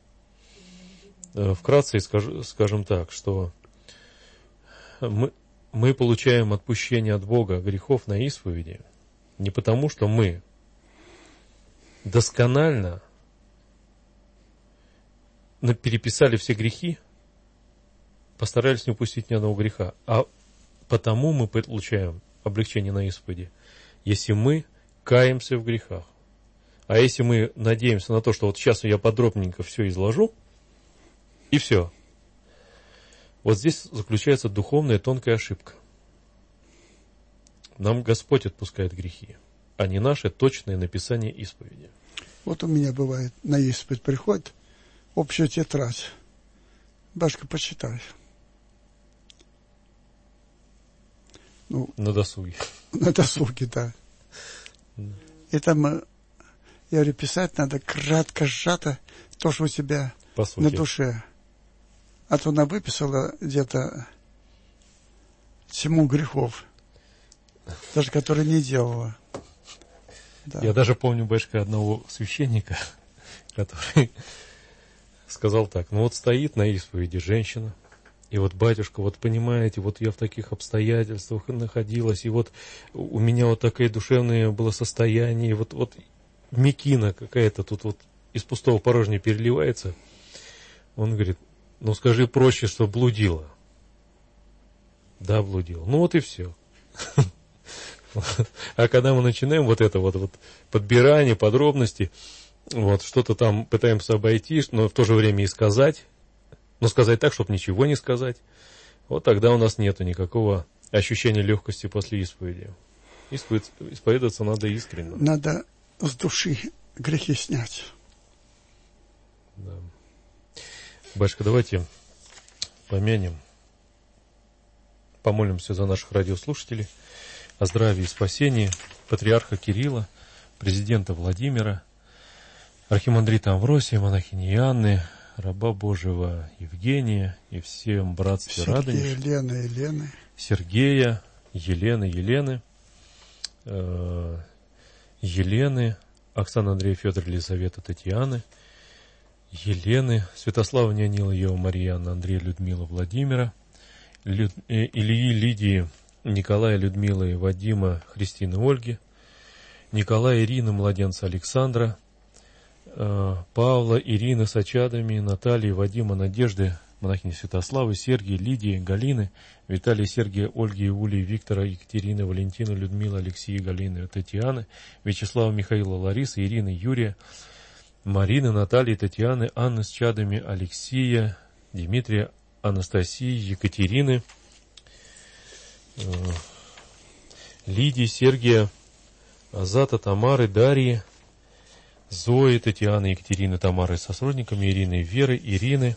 Вкратце скажу, скажем так, что мы, мы получаем отпущение от Бога грехов на исповеди не потому, что мы досконально переписали все грехи, постарались не упустить ни одного греха, а потому мы получаем облегчение на исповеди, если мы каемся в грехах. А если мы надеемся на то, что вот сейчас я подробненько все изложу, и все. Вот здесь заключается духовная тонкая ошибка. Нам Господь отпускает грехи, а не наше точное написание исповеди. Вот у меня бывает, на исповедь приходит общая тетрадь. Башка, почитай. Ну, на досуге. На досуге, да. И там, я говорю, писать надо кратко, сжато, то, что у тебя на душе. А то она выписала где-то тьму грехов, даже которые не делала. Да. Я даже помню, батюшка, одного священника, который сказал так: ну вот стоит на исповеди женщина, и вот, батюшка, вот понимаете, вот я в таких обстоятельствах находилась, и вот у меня вот такое душевное было состояние, вот, вот мекина какая-то тут вот из пустого порожня переливается. Он говорит: ну скажи проще, что блудила. Да, блудила. Ну вот и все. А когда мы начинаем вот это вот, вот подбирание, подробности, вот что-то там пытаемся обойти, но в то же время и сказать, но сказать так, чтобы ничего не сказать, Вот тогда у нас нету никакого ощущения легкости после исповеди. Исповед... Исповедоваться надо искренне. Надо с души грехи снять. Да. Батюшка, давайте помянем, помолимся за наших радиослушателей, о здравии и спасении патриарха Кирилла, президента Владимира, архимандрита Амвросия, монахини Иоанны, раба Божьего Евгения и всем братстве Радонеж. Сергея, Елена, Елены. Сергея, Елены, Елены, э, Елены, Оксана, Андрея, Федор, Елизавета, Татьяны, Елены, Святослава, Нионила, Ева, Мария, Анна, Андрея, Людмила, Владимира, Люд, э, Ильи, Лидии, Николая, Людмилы, Вадима, Христины, Ольги, Николая, Ирины, младенца Александра, э, Павла, Ирины с очадами, Натальи, Вадима, Надежды, монахини Святославы, Сергия, Лидии, Галины, Виталия, Сергия, Ольги, Ули, Виктора, Екатерины, Валентины, Людмилы, Алексея, Галины, Татьяны, Вячеслава, Михаила, Ларисы, Ирины, Юрия, Марины, Натальи, Татьяны, Анны с чадами, Алексея, Дмитрия, Анастасии, Екатерины, э, Лидии, Сергия, Азата, Тамары, Дарьи, Зои, Татьяны, Екатерины, Тамары со сродниками, Ирины, Веры, Ирины,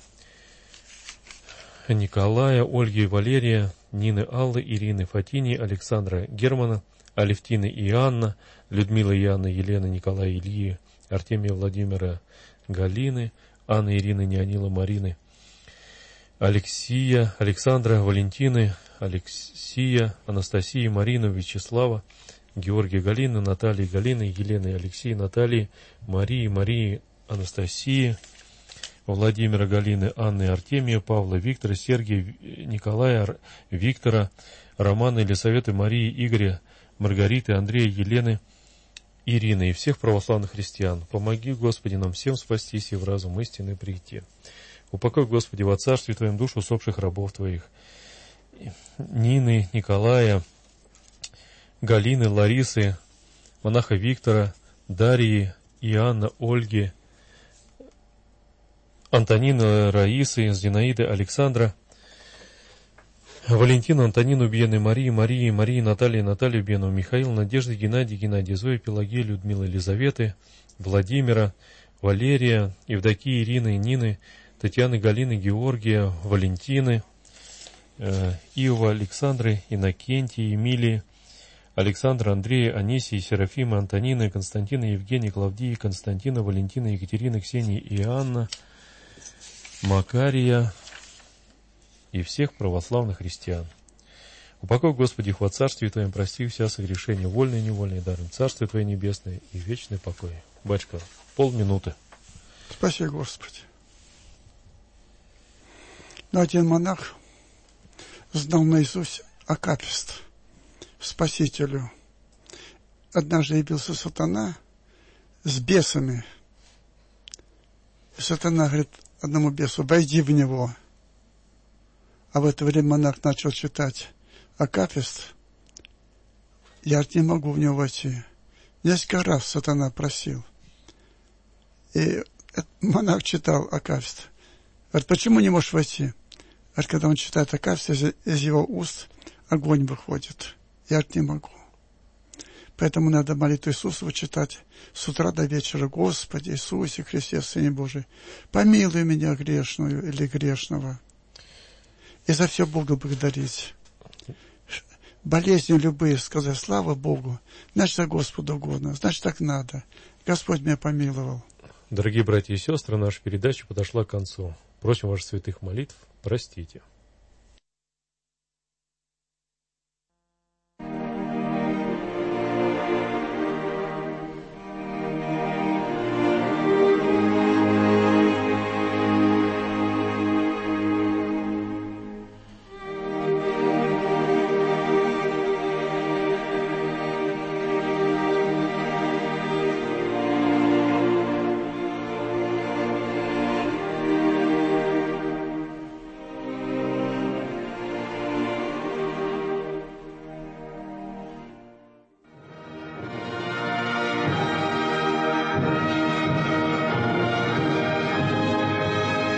Николая, Ольги, Валерия, Нины, Аллы, Ирины, Фатини, Александра, Германа, Алевтины и Анна, Людмила и Анна, Елена, Николая, Ильи, Артемия, Владимира, Галины, Анны, Ирины, Неонила, Марины, Алексия, Александра, Валентины, Алексия, Анастасии, Марину, Вячеслава, Георгия, Галины, Натальи, Галины, Елены, Алексея, Натальи, Марии, Марии, Анастасии, Владимира, Галины, Анны, Артемия, Павла, Виктора, Сергия, Николая, Виктора, Романа, Елисаветы, Марии, Игоря, Маргариты, Андрея, Елены, Ирины и всех православных христиан. Помоги, Господи, нам всем спастись и в разум истины прийти. Упокой, Господи, во Царстве Твоем душу усопших рабов Твоих. Нины, Николая, Галины, Ларисы, монаха Виктора, Дарьи, Иоанна, Ольги, Антонина, Раисы, Зинаиды, Александра, Валентина, Антонину, Бьены, Марии, Марии, Марии, Натальи, Наталью, Бьену, Михаил, Надежды, Геннадий, Геннадий, Зои, Пелагея, Людмила, Елизаветы, Владимира, Валерия, Евдокии, Ирины, Нины, Татьяны, Галины, Георгия, Валентины, э, Иова, Александры, Иннокентии, Эмилии, Александра, Андрея, Анисии, Серафима, Антонины, Константина, Евгения, Клавдии, Константина, Валентина, Екатерины, Ксении и Анна, Макария и всех православных христиан. Упокой, Господи, их во Царстве Твоем, прости вся согрешения, вольные и невольные, даром Царствие Твое небесное и вечный покой. Батюшка, полминуты. Спаси, Господи. Но один монах знал наизусть акафист Спасителю. Однажды явился сатана с бесами. И сатана говорит одному бесу: войди в него. А в это время монах начал читать акафист. Я не могу в него войти. Несколько раз сатана просил. И монах читал акафист. Говорит: почему не можешь войти? Говорит: когда он читает акафист, из, из его уст огонь выходит. Я не могу. Поэтому надо молитву Иисусову читать с утра до вечера. Господи Иисусе Христе, Сыне Божий, помилуй меня грешную или грешного. И за все Бога благодарить. Болезни любые сказать слава Богу, значит, за Господу угодно, значит, так надо. Господь меня помиловал. Дорогие братья и сестры, наша передача подошла к концу. Просим ваших святых молитв, простите.